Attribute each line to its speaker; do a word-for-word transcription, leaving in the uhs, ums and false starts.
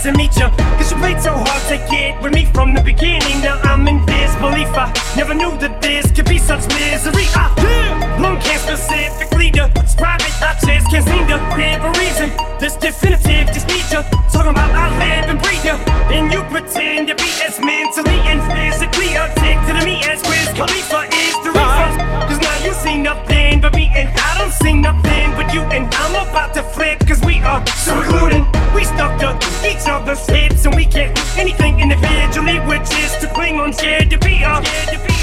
Speaker 1: to meet ya, cause you played so hard to get with me from the beginning. Now I'm in disbelief, I never knew that this could be such misery. I yeah. Lung can't specifically describe it, I just can't seem to give a reason that's definitive, just need ya. Talking about I live and breathe ya, and you pretend to be as mentally and physically addicted to me as Wiz Khalifa is the reason. Cause now you see nothing but me, and I don't see nothing but you. And I'm about to flip, cause we are so including. We stuck to each other's hips, and we can't do anything individually, which is to cling on, scared to be up.